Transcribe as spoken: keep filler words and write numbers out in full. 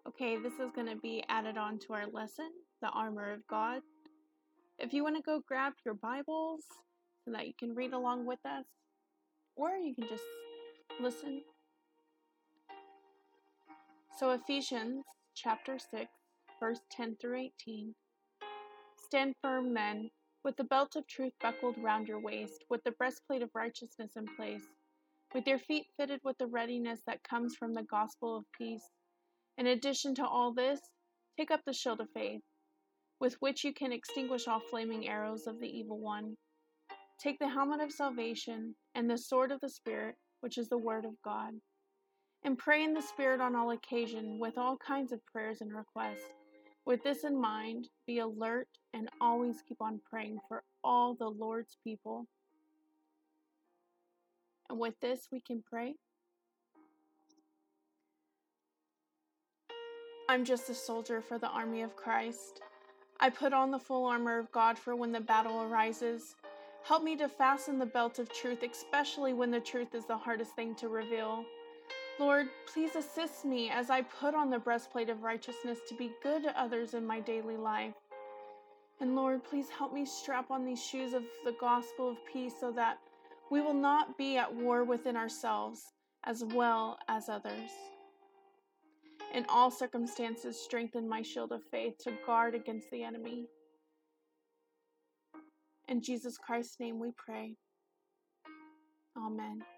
Okay, this is going to be added on to our lesson, the armor of God. If you want to go grab your Bibles so that you can read along with us, or you can just listen. So Ephesians chapter six, verse ten through eighteen. Stand firm, men, with the belt of truth buckled round your waist, with the breastplate of righteousness in place, with your feet fitted with the readiness that comes from the gospel of peace. In addition to all this, take up the shield of faith, with which you can extinguish all flaming arrows of the evil one. Take the helmet of salvation and the sword of the Spirit, which is the word of God. And pray in the Spirit on all occasion with all kinds of prayers and requests. With this in mind, be alert and always keep on praying for all the Lord's people. And with this, we can pray. I'm just a soldier for the army of Christ. I put on the full armor of God for when the battle arises. Help me to fasten the belt of truth, especially when the truth is the hardest thing to reveal. Lord, please assist me as I put on the breastplate of righteousness to be good to others in my daily life. And Lord, please help me strap on these shoes of the gospel of peace so that we will not be at war within ourselves as well as others. In all circumstances, strengthen my shield of faith to guard against the enemy. In Jesus Christ's name we pray. Amen.